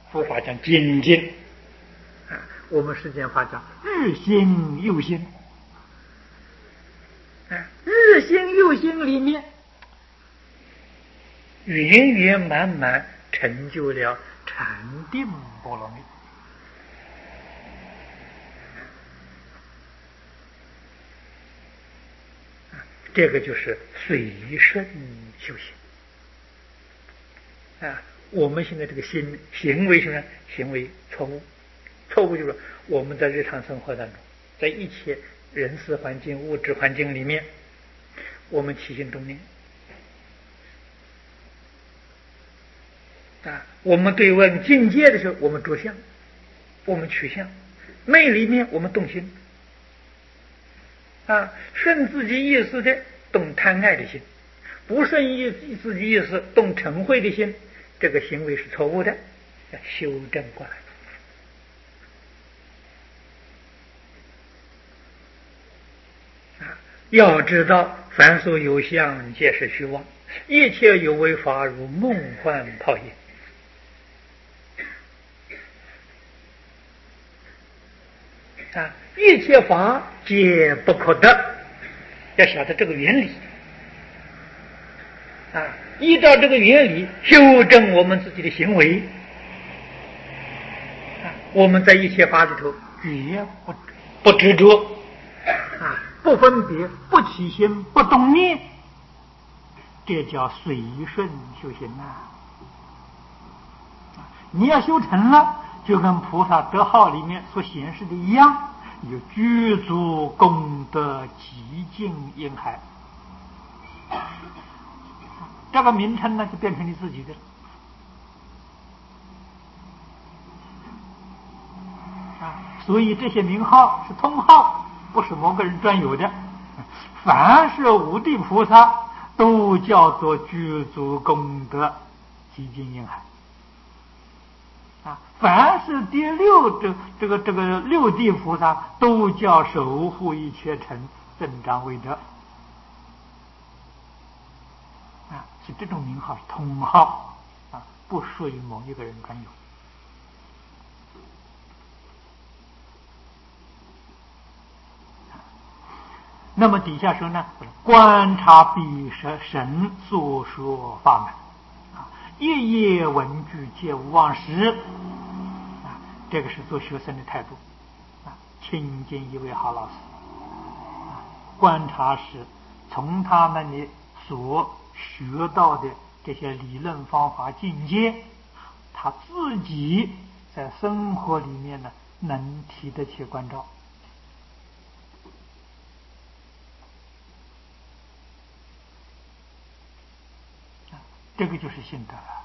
佛法讲精进啊，我们世间法讲日新又新啊，日新又新里面圆圆满满成就了禅定波罗蜜。这个就是随顺修行啊！我们现在这个行为什么？行为错误，错误就是我们在日常生活当中，在一切人事环境、物质环境里面，我们起心动念啊，我们对问境界的时候，我们着相，我们取相，昧里面我们动心啊，顺自己意思的动贪爱的心，不顺自己意思动嗔恚的心，这个行为是错误的，要修正过来。要知道，凡所有相，皆是虚妄；一切有为法，如梦幻泡影。啊，一切法皆不可得，要晓得这个原理。啊，依照这个原理修正我们自己的行为。啊，我们在一切法里头绝不执着，啊，不分别，不起心，不动念，这叫随顺修行啊！你要修成了，就跟菩萨德号里面所显示的一样，有具足功德极尽因海。这个名称呢，就变成你自己的了。所以这些名号是通号，不是某个人专有的。凡是五地菩萨都叫做具足功德极尽因海。凡是第六这个六地菩萨都叫守护一切尘增长威德。是这种名号是通号啊，不属于某一个人专有。那么底下说呢，观察彼神所说法门啊，夜夜闻具皆无忘失啊，这个是做学生的态度啊，亲近一位好老师啊，观察时从他们的所学到的这些理论方法境界，他自己在生活里面呢能提得起关照。这个就是心得了。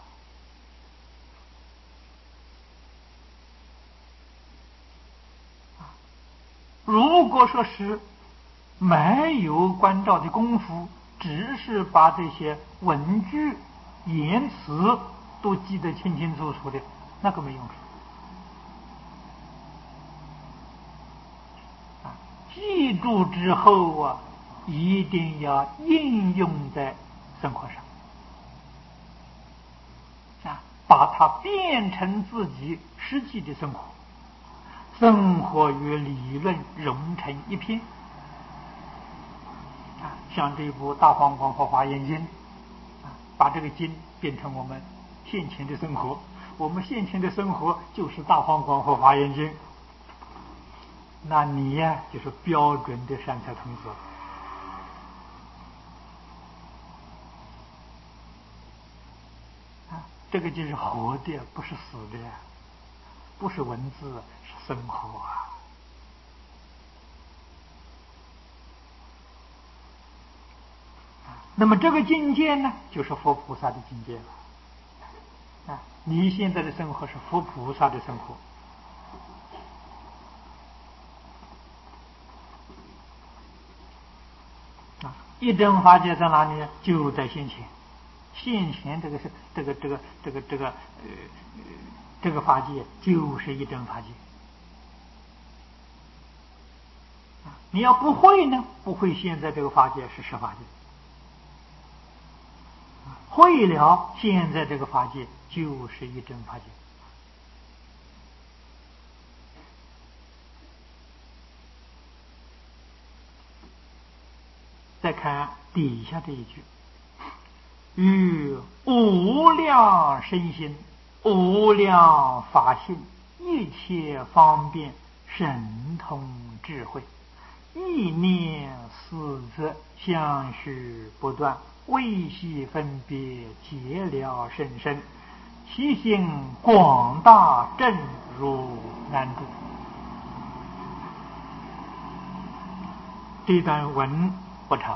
如果说是没有关照的功夫，只是把这些文句言辞都记得清清楚楚的，那个没用处。记住之后啊，一定要应用在生活上。把它变成自己实际的生活，生活与理论融成一片。像这部《大方广佛华严经》，把这个经变成我们现前的生活，我们现前的生活就是《大方广佛华严经》，那你呀就是标准的善财童子。这个就是活的，不是死的，不是文字，是生活啊！那么这个境界呢，就是佛菩萨的境界了。你现在的生活是佛菩萨的生活。一真法界在哪里？就在现前。现前这个法界就是一真法界。你要不会呢，不会现在这个法界是实法界。会了，现在这个法界就是一真法界。 再看底下这一句：与无量身心、无量法性、一切方便、神通智慧，意念思则，相续不断，微细分别，结了甚深，其性广大，正如难度。这段文不长，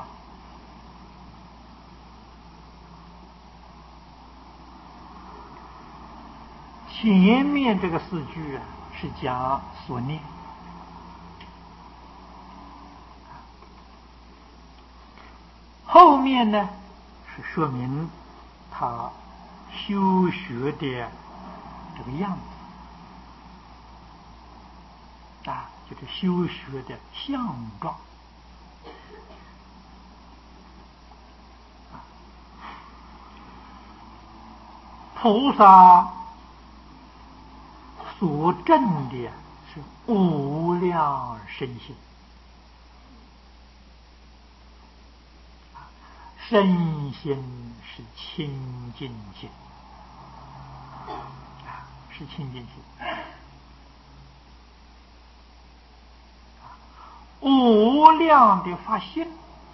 前面这个4句啊是讲所念，后面呢是说明他修学的这个样子啊，就是修学的相状。菩萨所证的是无量身心，身心是清净心，是清净心。无量的发心，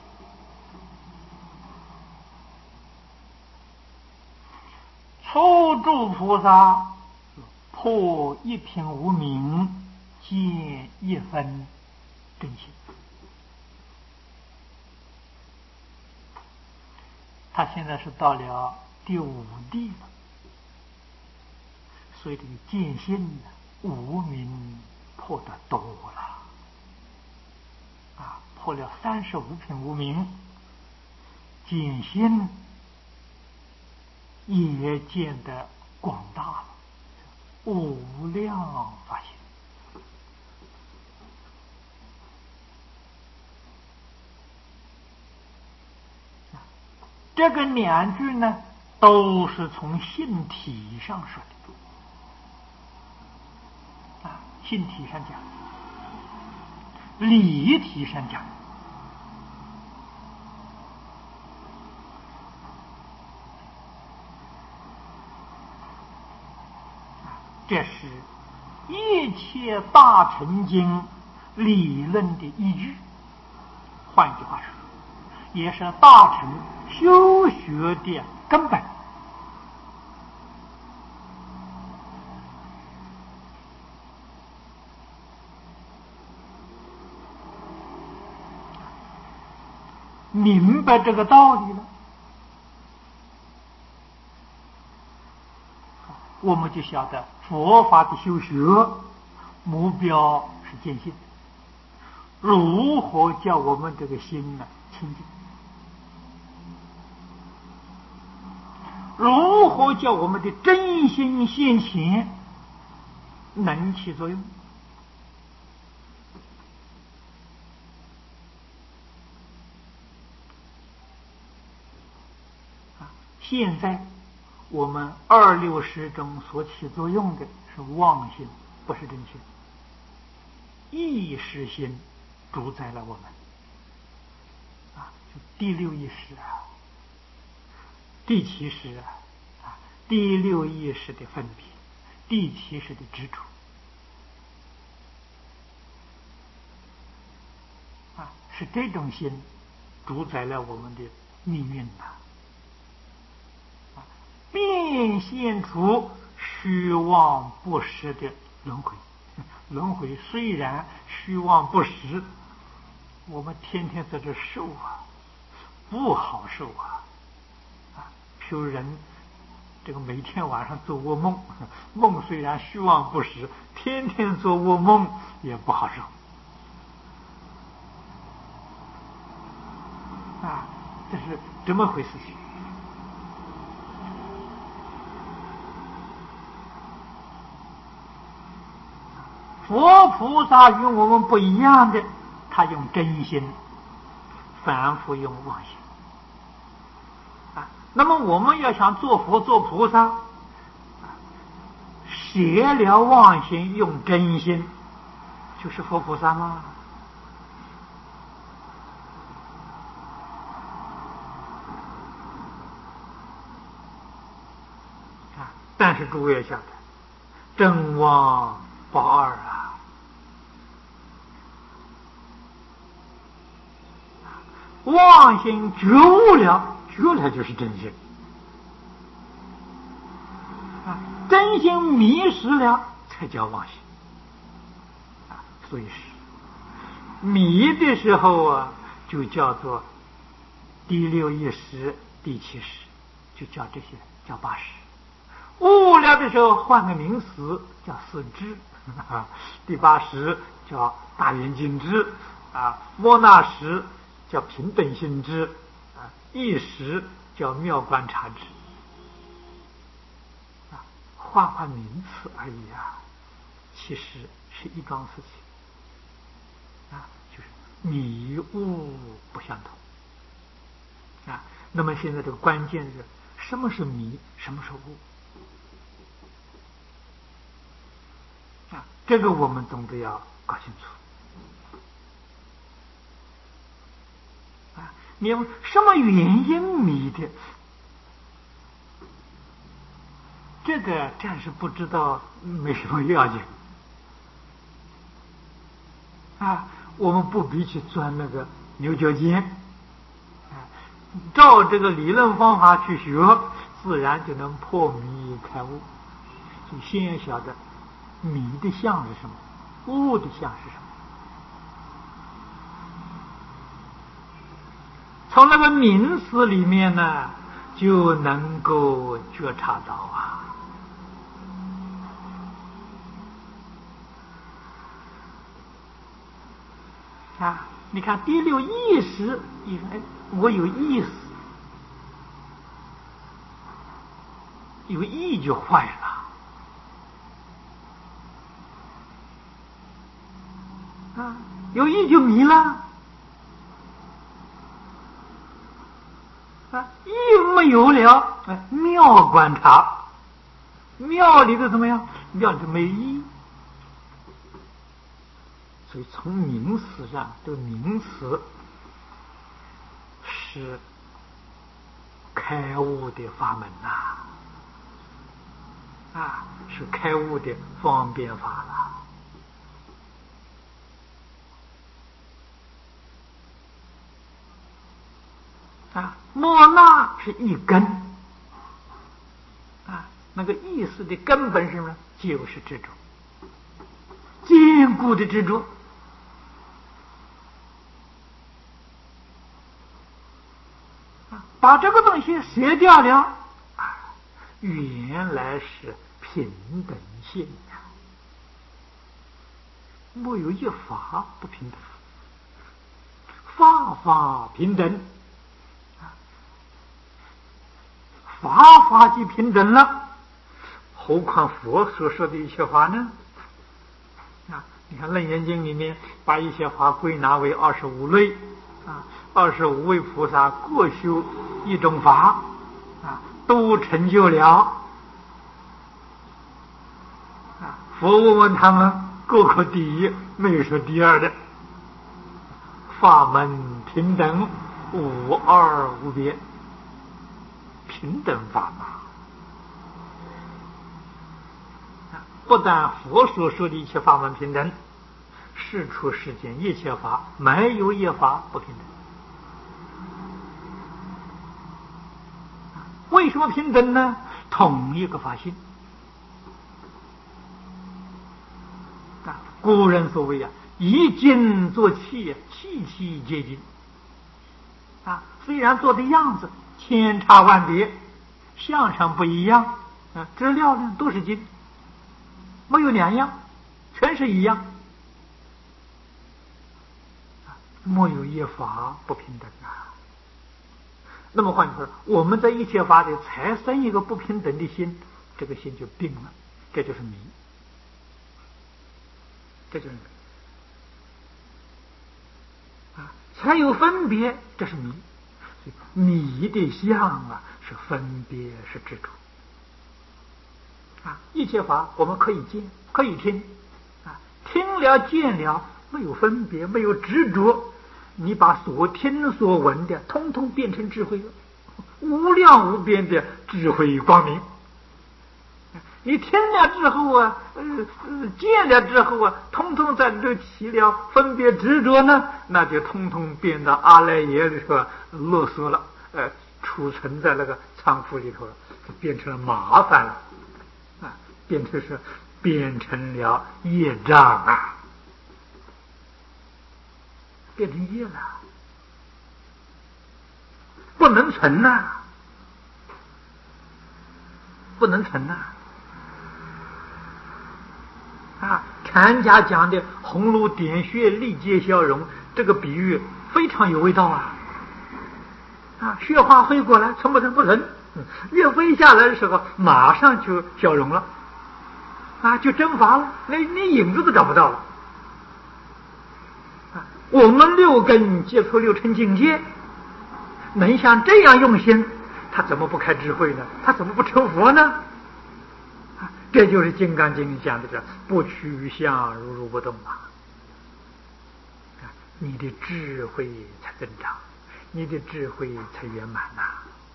初住菩萨破一品无明，见一分真心。他现在是到了第5地了，所以这个见性无明破得多了啊，破了35品无明，见性也见得广大了，无量法性。这个2句呢，都是从性体上说的啊，性体上讲，理体上讲。这是一切大乘经理论的依据，换句话说，也是大乘修学的根本。明白这个道理了，我们就晓得佛法的修学目标是见性，如何叫我们这个心呢清净，如何叫我们的真心现前能起作用。现在我们26识中所起作用的是妄心，不是真心。意识心主宰了我们就第6意识第7识第6意识的分别，第7识的执着是这种心主宰了我们的命运变现出虚妄不实的轮回。轮回虽然虚妄不实，我们天天在这受不好受譬如人这个每天晚上做噩梦，梦虽然虚妄不实，天天做噩梦也不好受这是怎么回事情？佛菩萨与我们不一样的，他用真心，反复用妄心那么我们要想做佛做菩萨，舍了妄心用真心，就是佛菩萨吗？ 啊，但是诸位要晓得，真妄不二啊！妄心觉悟了，觉了就是真心啊，真心迷失了才叫妄心啊。所以是迷的时候啊，就叫做第六意识、第七识，就叫这些，叫八识。悟了的时候换个名词叫四智啊，第八识叫大圆镜智啊，莫那识叫平等心智啊，意识叫妙观察智啊，换名词而已啊，其实是一桩事情啊，就是迷悟不相同啊。那么现在这个关键是什么是迷，什么是悟啊？这个我们总得要搞清楚啊。你用什么原因迷的？这个暂时不知道，没什么要紧啊。我们不必去钻那个牛角尖啊，照这个理论方法去学，自然就能破迷开悟。所以先要晓得迷的相是什么，悟的相是什么。从那个名词里面呢，就能够觉察到啊，你看第六意识，你说哎，我有意思，有意就坏了啊，有意就迷了啊，意没有了，哎，妙观察，妙里头怎么样？妙里头没意。所以从名词上，这个名词是开悟的法门啊，是开悟的方便法了啊。莫那是一根啊，那个意思的根本是什么？就是执着，坚固的执着。把这个东西舍掉了啊，原来是平等性啊，没有一法不平等，法法平等啊，法法即平等了，何况佛所说的一切法呢？啊，你看《楞严经》里面把一些法归纳为25类啊，25位菩萨各修一种法啊，都成就了啊。佛问他们各个第一，没有说第二的。法门平等，无二无别，平等法嘛。不但佛所说的一切法门平等，世出世间一切法没有一法不平等。为什么平等呢？同一个法性啊。古人所谓以精作器，器器皆精啊。虽然做的样子千差万别，相上不一样啊，质料呢都是精，没有两样，全是一样，没有一法不平等啊。那么换句话说，我们在一切法里才生一个不平等的心，这个心就病了，这就是迷，这就是迷啊，才有分别，这是迷。迷的相啊，是分别，是执着啊。一切法我们可以见，可以听啊，听了见了，没有分别，没有执着，你把所听所闻的通通变成智慧了，无量无边的智慧光明你听了之后啊，见了之后啊，通通在这起了分别执着呢，那就通通变到阿赖耶里头啰嗦了，储存在那个仓库里头了，变成了麻烦了，变成了业障啊，变成业了，不能存呐，不能存呐。禅家讲的红炉点穴，立即消融，这个比喻非常有味道啊！雪花飞过来，存不存？不存。越飞下来的时候，马上就消融了，就蒸发了，连影子都找不到了。我们六根接触六尘境界，能像这样用心，他怎么不开智慧呢？他怎么不成佛呢？这就是《金刚经》讲的这不取相，如如不动啊！你的智慧才增长，你的智慧才圆满呐！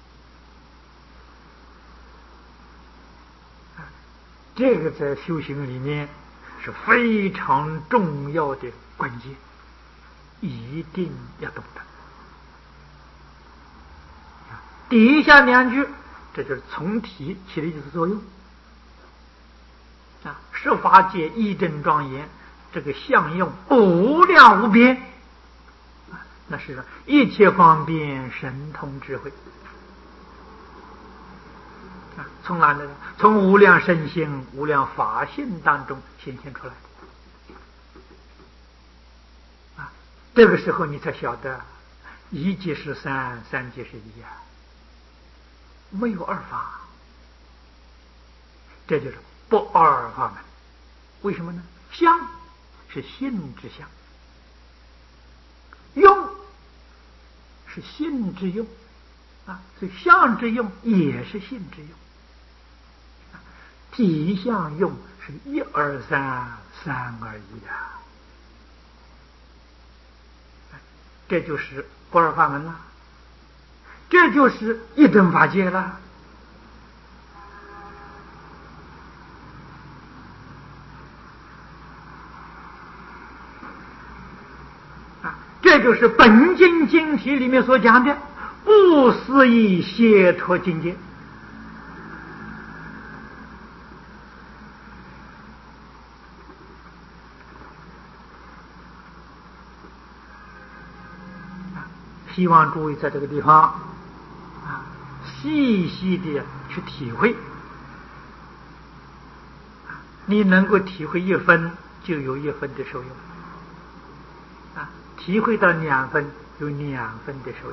这个在修行里面是非常重要的关键，一定要懂得。底下两句，这就是从体起的意思作用。十法界一真庄严，这个相用无量无边，那是一切方便神通智慧从哪来的？从无量身心、无量法性当中显现出来的这个时候你才晓得，一即是三，三即是一没有二法，这就是不二法门。为什么呢？相是性之相，用是性之用所以相之用也是性之用。体相用是一而三，三而一这就是不二法门了，这就是一真法界了。这就是本经经题里面所讲的不思议解脱境界。希望诸位在这个地方细细的去体会，你能够体会1分，就有1分的受用体会到2分，有2分的受用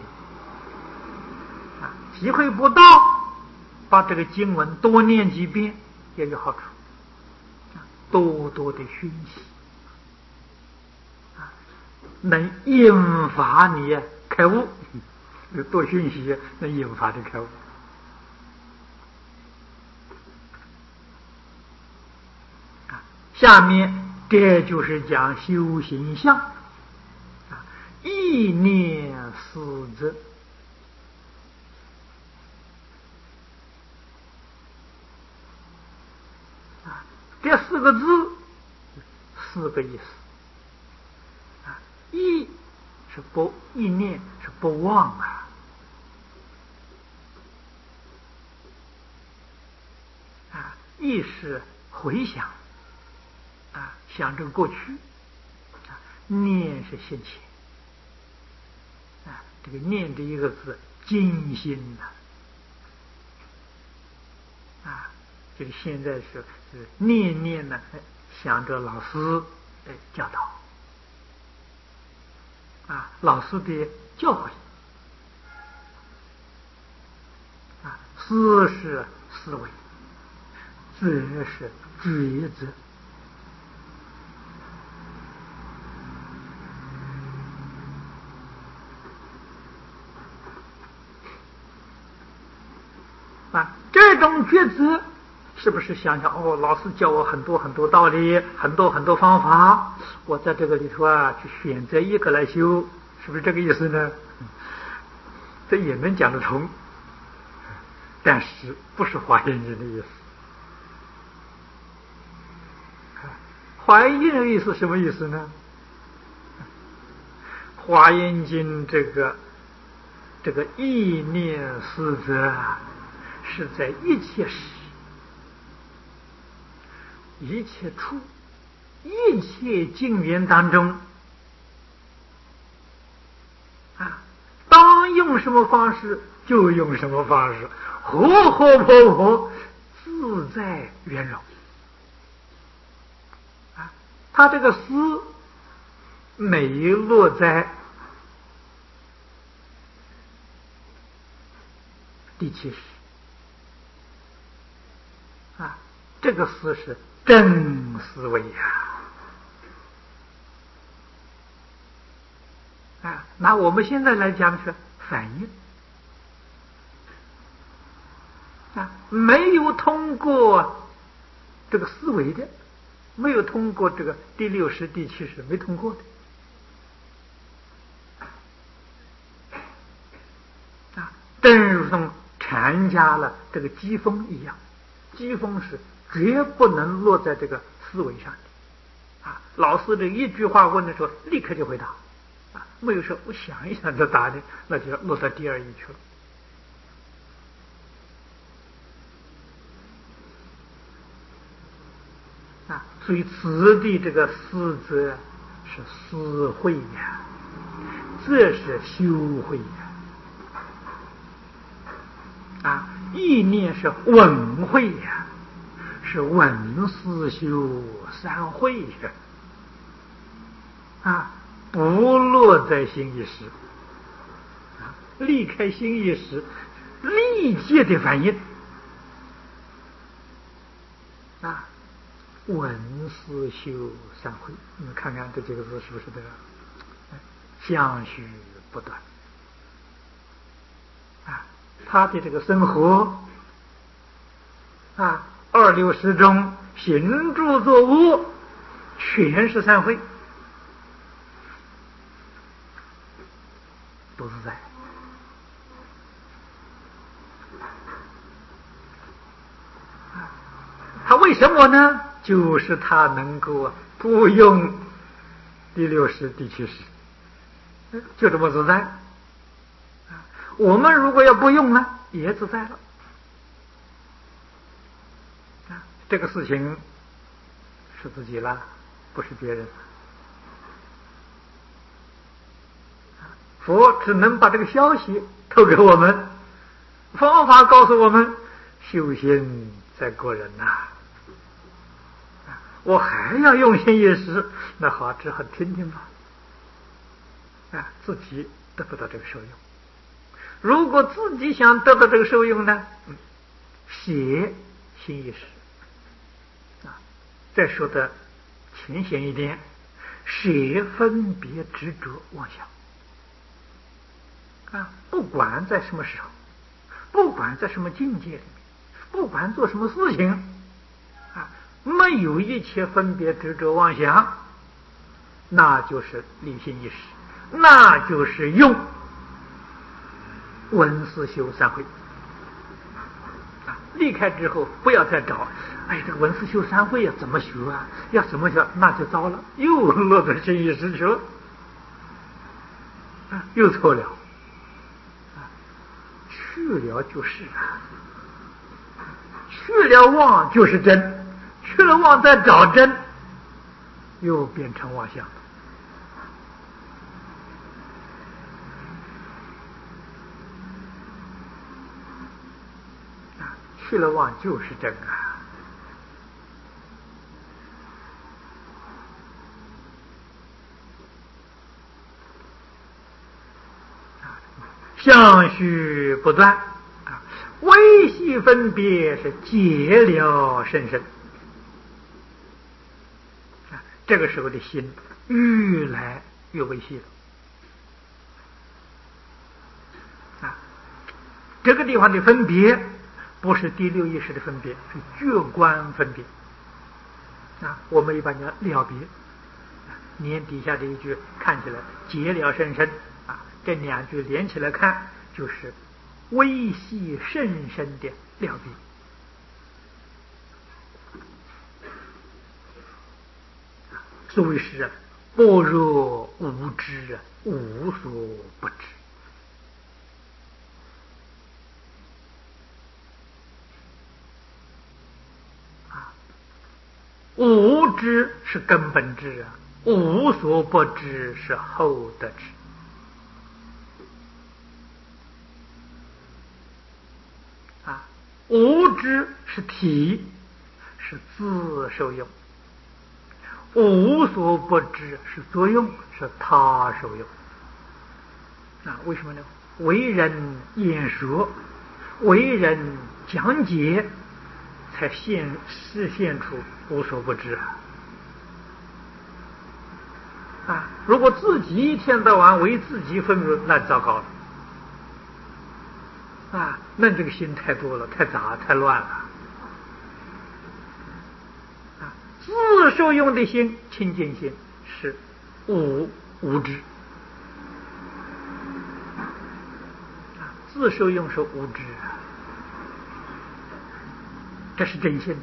体会不到，把这个经文多念几遍也有好处多多的熏习能引发你开悟，多熏习能引发的开悟下面这就是讲修行相意念思则这4个字4个意思意是不意念是不忘意是回想想这个过去念是现前这个念这一个字精心就是现在是念念呢想着老师教导老师的教诲思是思维，责是抉择这种抉择是不是想想老师教我很多很多道理，很多很多方法，我在这个里头去选择一个来修，是不是这个意思呢？这也能讲得通，但是不是华严经的意思华严经的意思什么意思呢？华严经这个意念思则啊，是在一切时、一切处、一切境缘当中啊，当用什么方式就用什么方式，活活泼泼，自在圆融啊。他这个思没落在第七识啊，这个思是真思维呀啊。那我们现在来讲是反应啊，没有通过这个思维的，没有通过这个第六识、第七识，没通过的啊，正如同禅家了这个机锋一样，机锋是绝不能落在这个思维上的啊。老师这一句话问的时候，立刻就回答啊，没有说我想一想就答的，那就要落到第二义去了啊。所以此地这个思则是思慧呀，这是修慧呀啊。意念是闻慧呀，是闻思修三慧呀啊，不落在心意识啊，离开心意识，立即的反应啊，闻思修三慧。你们看看这几个字是不是这个相续不断啊？他的这个生活啊，二六识中行住坐卧全是三慧，都是在他为什么呢？就是他能够不用第六识、第七识，就这么自在。我们如果要不用呢，也自在了。这个事情是自己了，不是别人。佛只能把这个消息透给我们，方法告诉我们，修行在个人呐。我还要用心一时，那好，只好听听吧。啊，自己得不到这个受用。如果自己想得到这个受用呢，写心意识啊。再说的浅显一点，写分别执着妄想啊，不管在什么时候，不管在什么境界里面，不管做什么事情啊，没有一切分别执着妄想，那就是立心意识，那就是用闻思修三慧啊。离开之后不要再找，哎，这个闻思修三慧怎么学啊？要怎么学？那就糟了，又落在心意识去了啊，又错了啊。去了就是啊，去了妄就是真，去了妄再找真，又变成妄想了。去了妄就是真啊！相续不断啊，微细分别是解了甚深啊。这个时候的心越来越微细了啊。这个地方的分别不是第六意识的分别，是觉观分别啊。我们一般讲了别，念底下的一句看起来解了甚深啊，这两句连起来看就是微细甚深的了别所谓是般若无知，无所不知。无知是根本知啊，无所不知是后得知。无知是体，是自受用；无所不知是作用，是他受用。为什么呢？为人演说，为人讲解，才实现出无所不知如果自己一天到晚为自己分别，那糟糕了那这个心太多了，太杂，太乱了自受用的心，清净心是无知自受用是无知这是真心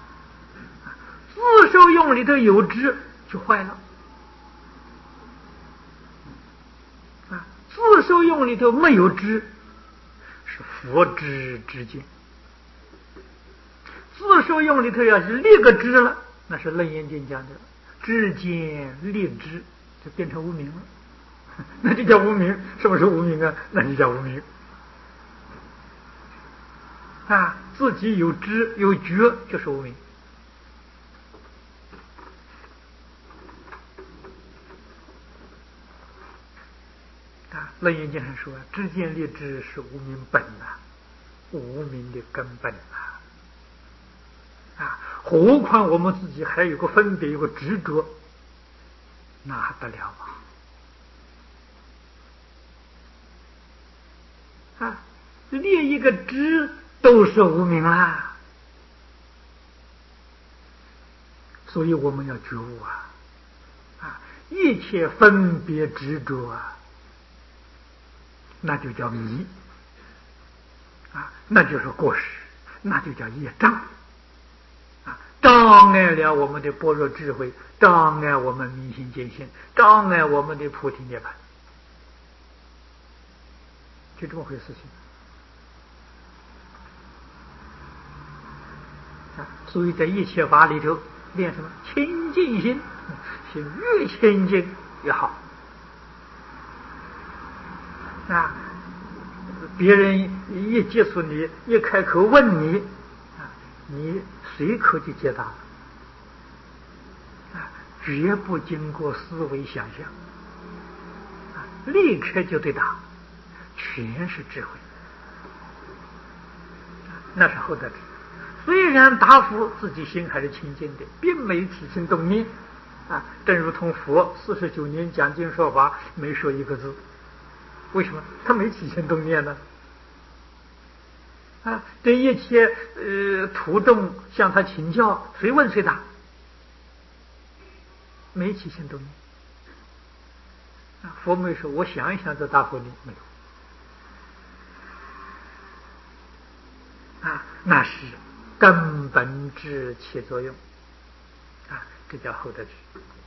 自受用里头有知就坏了自受用里头没有知是佛知之见。自受用里头要是立个知了，那是楞严经讲的知见立知，就变成无明了那就叫无明。什么是无明那就叫无明自己有知有觉就是无明楞严经上说知见立知是无明本无明的根本何况我们自己还有个分别，有个执着，那还得了列一个知都是无明啦。所以我们要觉悟一切分别执着那就叫迷那就是过失，那就叫业障障碍了我们的般若智慧，障碍我们明心见性，障碍我们的菩提涅槃，就这么回事情所以在一切法里头练什么清净心，心越清净越好别人一接触你，一开口问你你随口就解答了绝不经过思维想象立刻就对答，全是智慧那是后得知。虽然答复自己心还是清净的，并没起心动念正如同佛49年讲经说法没说一个字，为什么？他没起心动念呢对一切徒众向他请教，谁问谁答，没起心动念佛没说我想一想再答复你，没有那是根本智起作用这叫后得知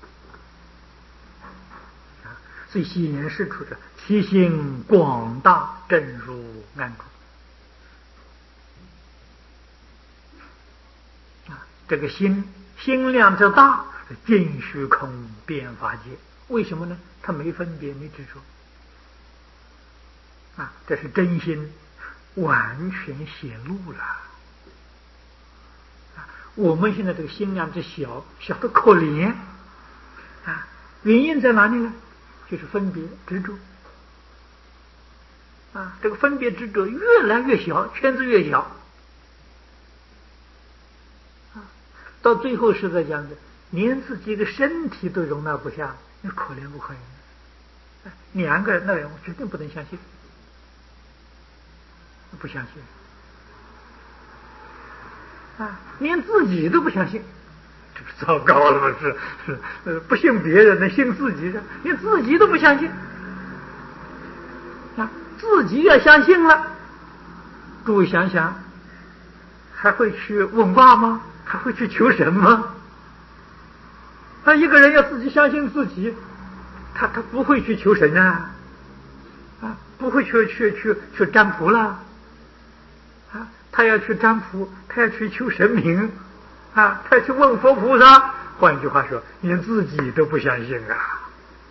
所以显示出这其心广大，正如暗处这个心量之大，尽虚空遍法界。为什么呢？他没分别，没执着这是真心完全显露了我们现在这个心量之小，小得可怜原因在哪里呢？就是分别执着这个分别执着越来越小，圈子越小到最后是在讲的，连自己的身体都容纳不下，那可怜不可怜？2个人那人我绝对不能相信，不相信连自己都不相信，这不糟糕了吗？是不信别人的，信自己的，连自己都不相信自己要相信了，诸位想想，还会去问卦吗？还会去求神吗？ 一个人要自己相信自己，他不会去求神啊，不会去占卜了，他要去占卜，他要去求神明，他要去问佛菩萨。换句话说，连自己都不相信啊！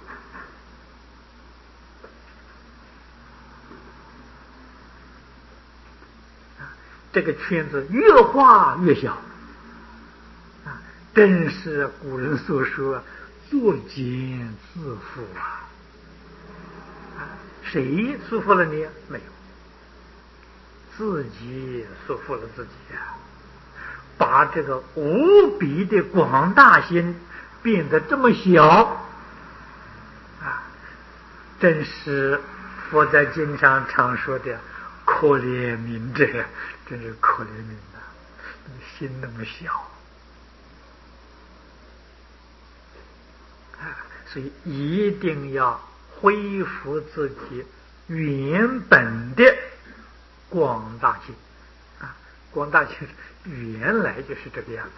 这个圈子越画越小正是古人所说“作茧自缚”谁束缚了你？没有，自己束缚了自己把这个无比的广大心变得这么小真是佛在经上常说的可怜悯者，真是可怜悯心那么小所以一定要恢复自己原本的广大心广大心原来就是这个样子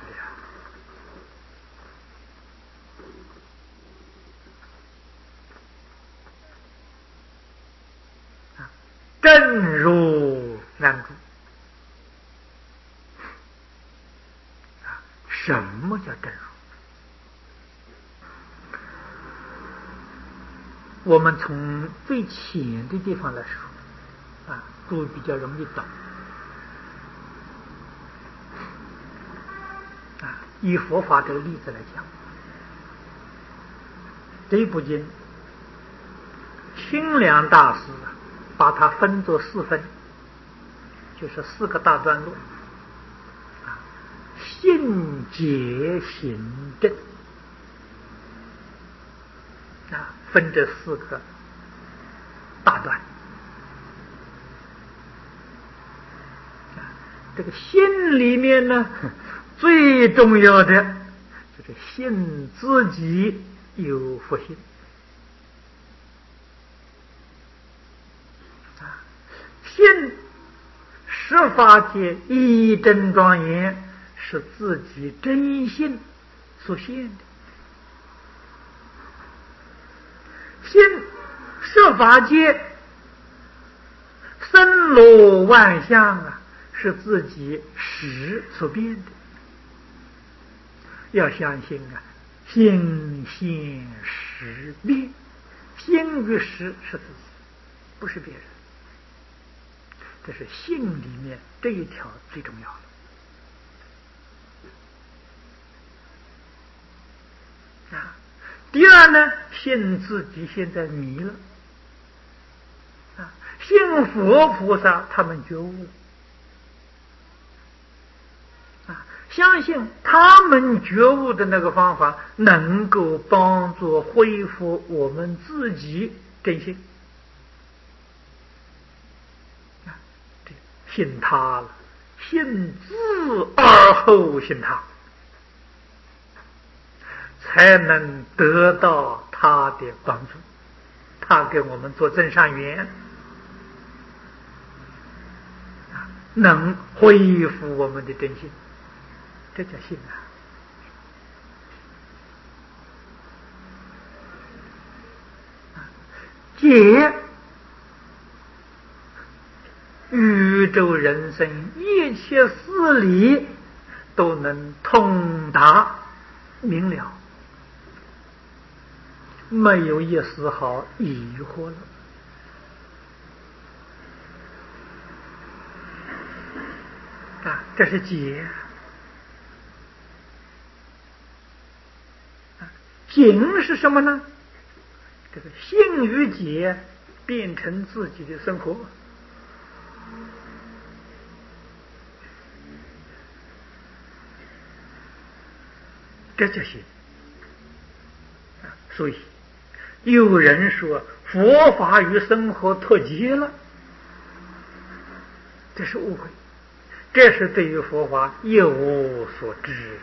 的正如难住什么叫正如？我们从最浅的地方来说诸位比较容易懂以佛法这个例子来讲，这部经清凉大师把它分作4分，就是4个大段落信解行证分这4个大段这个心里面呢最重要的就是信自己有佛性信十法界一真庄严是自己真心所现的，信十法界森罗万象是自己识所变的。要相信心现识变，心与识是自己，不是别人。这是信里面这一条最重要的第二呢，信自己现在迷了信佛菩萨他们觉悟了相信他们觉悟的那个方法能够帮助恢复我们自己真心信他了，信自而后信他，才能得到他的帮助，他给我们做增上缘能恢复我们的真心，这叫信解宇宙人生一切事理都能通达明了，没有一丝毫疑惑了这是解行是什么呢？这个信与解变成自己的生活这就行所以有人说佛法与生活脱节了，这是误会，这是对于佛法一无所知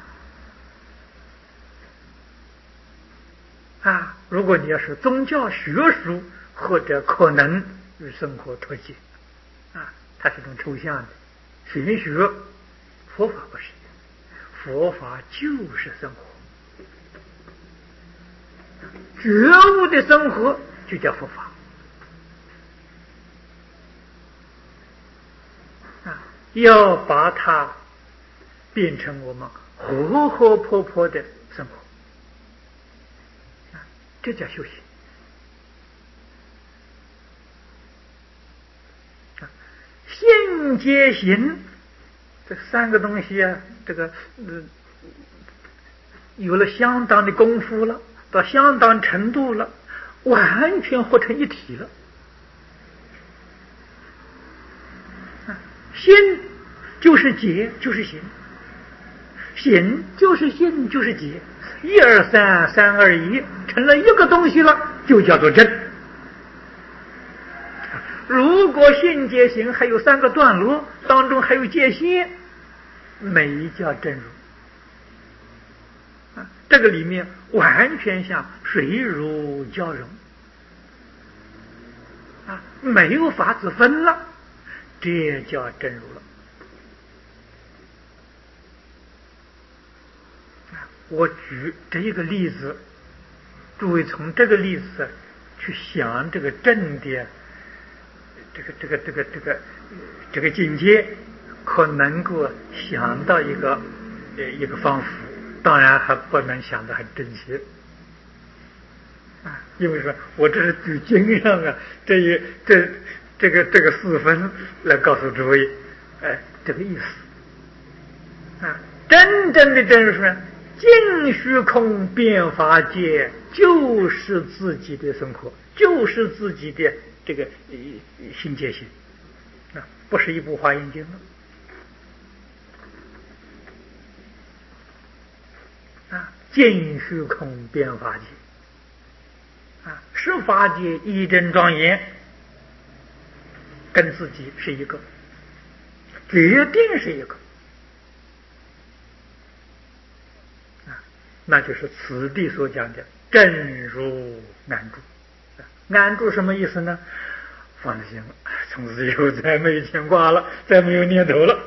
如果你要是宗教学术或者可能与生活脱节它是一种抽象的玄学，佛法不是，佛法就是生活觉悟的生活就叫佛法啊！要把它变成我们活活泼泼的生活啊，这叫修行啊！信解行这三个东西啊，有了相当的功夫了，到相当程度了，完全合成一体了。心就是解，就是行；行就是信，就是解。一二三，三二一，成了一个东西了，就叫做真。如果信解行还有三个段落，当中还有界限，没叫真如。这个里面完全像水乳交融啊，没有法子分了，这叫真如了。我举这个例子，诸位从这个例子去想这个正的这个境界，可能够想到一个方法。当然还不能想得很正确啊，因为说我这是举经上啊，这个四分来告诉诸位，这个意思啊，真正的真实尽虚空变法界，就是自己的生活，就是自己的这个心界性啊，不是一部华严经了。尽虚空变法界啊，是法界一真庄严，跟自己是一个，决定是一个啊，那就是此地所讲的正如安住。安住什么意思呢？放心了，从此以后再没有牵挂了，再没有念头了，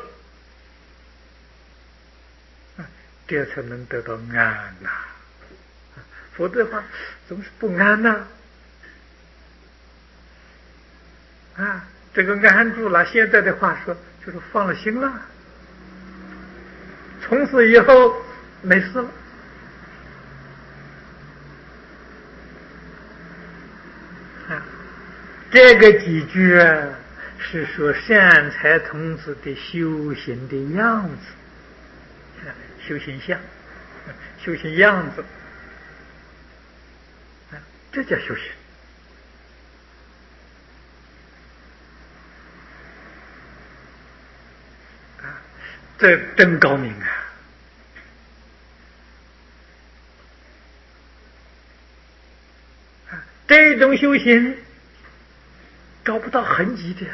这才能得到安呐。否则的话，怎么是不安呢？啊，这个安住了，现在的话说就是放了心了，从此以后没事了。啊，这个几句啊，是说善财童子的修行的样子，修行相，修行样子。这叫修行啊！这真高明啊！这种修行找不到痕迹的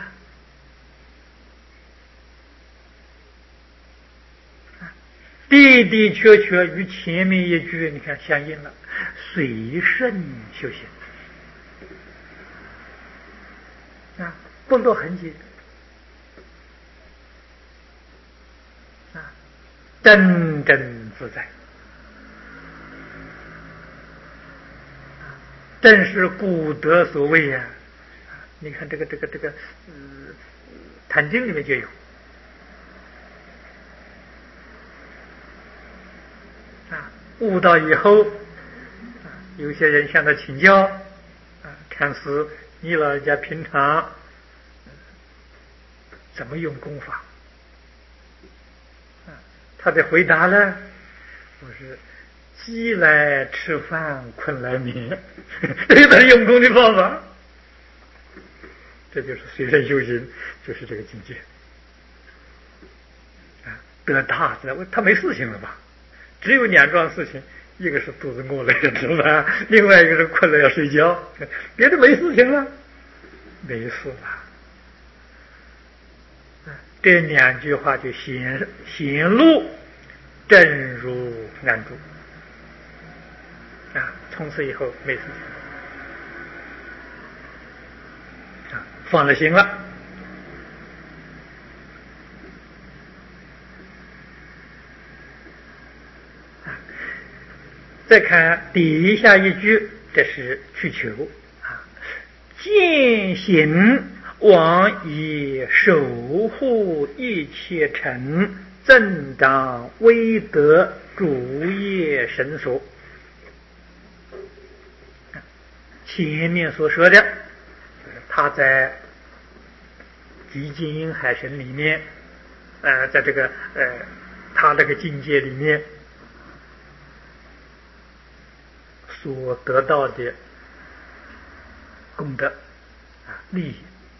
的的确确与前面一句你看相应了，随顺修行啊，不落痕迹啊，真正自在，正是古德所谓呀。你看这个坛经里面就有啊，悟到以后啊，有些人向他请教啊，看似你老人家平常怎么用功法啊？他的回答呢，我是饥来吃饭，困来眠，这是他用功的方法。这就是随身修行，就是这个境界啊，得大自在。他没事情了吧？只有两桩事情，一个是肚子饿了要吃饭，另外一个是困了要睡觉，别的没事情了，没事了。这两句话就显露正如安住啊，从此以后没事情啊，放了心了。再看底下一句， 这是去求啊。践行往以守护一切尘，增长威德，主业神所。前面所说的，他在极尽海神里面，在这个他这个境界里面所得到的功德利益，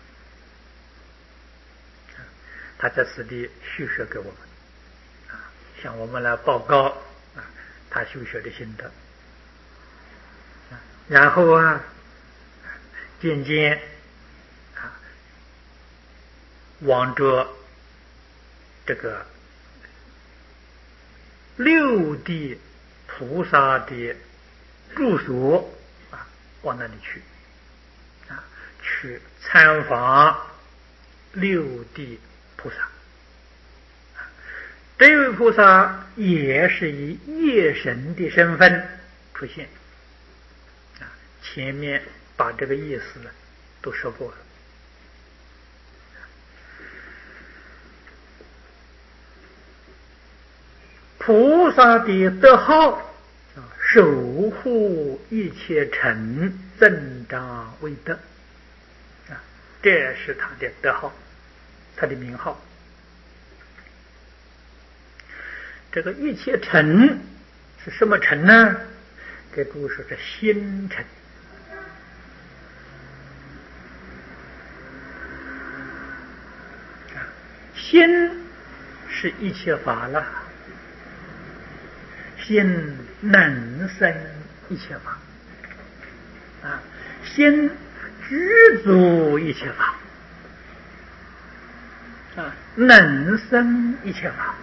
他在此地叙说给我们向我们来报告他修学的心得，然后渐渐往着这个六地菩萨的住所往那里去去参访六地菩萨。这位菩萨也是以夜神的身份出现前面把这个意思都说过了。菩萨的德号守护一切尘，增长威德这是他的德号，他的名号。这个一切尘是什么尘呢？给诸位说是心尘心是一切法了，心能生一切法心具足一切法能生一切法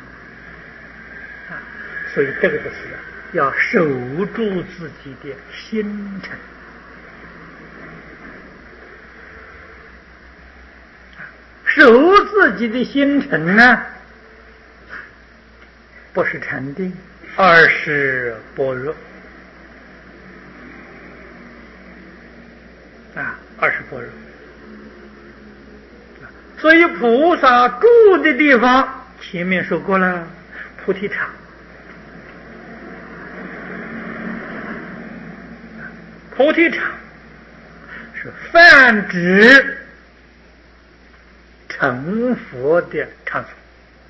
所以这个就是要守住自己的心尘守自己的心尘呢，不是禅定，而是般若而是般若。所以菩萨住的地方前面说过了，菩提场。菩提场是泛指成佛的场所，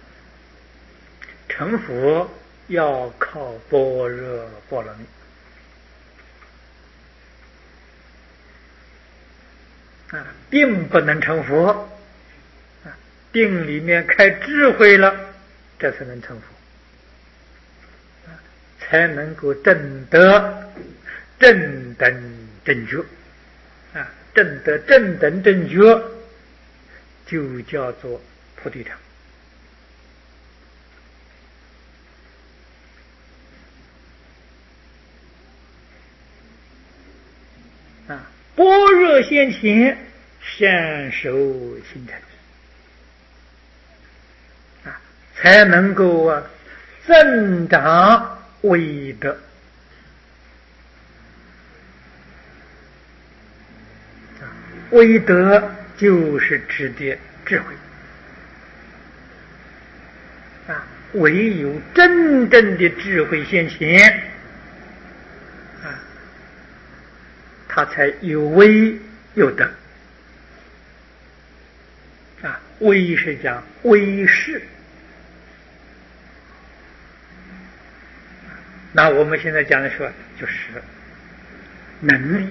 成佛要靠般若波罗蜜并不能成佛定里面开智慧了，这才能成佛才能够证得正等正觉证得正等正觉就叫做菩提场般若现前，善受心尘才能够增长威德威德就是指的智慧唯有真正的智慧现前他才有威有德威是讲威势那我们现在讲的说就是能力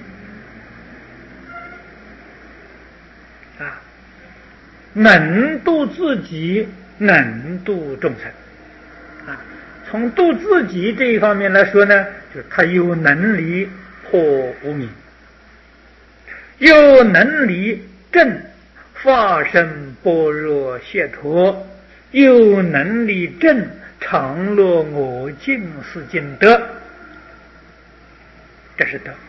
能度自己，能度众生从度自己这一方面来说呢，就是他有能力破无明，有能力证法身般若解脱，有能力证常乐我净是净德，这是德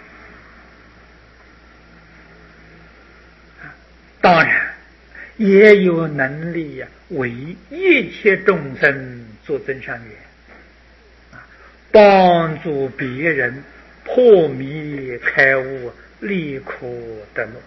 当然也有能力为一切众生做增上缘帮助别人破迷开悟，离苦得乐。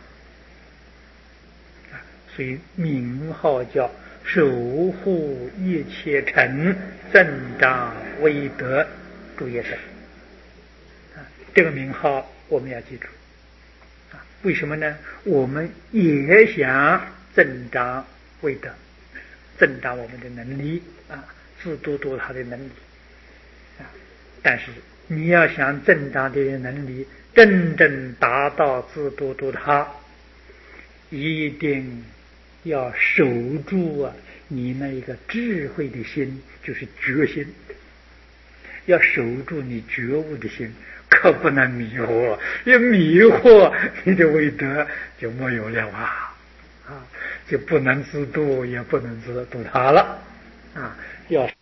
所以名号叫守护一切尘，增长威德。注意的，这个名号我们要记住。为什么呢？我们也想增长威德，增长我们的能力自度度他的能力但是你要想增长这些能力，真正达到自度度他，一定要守住你那一个智慧的心，就是觉心，要守住你觉悟的心，可不能迷惑，一迷惑你的威德就没有了就不能自度，也不能自度他了要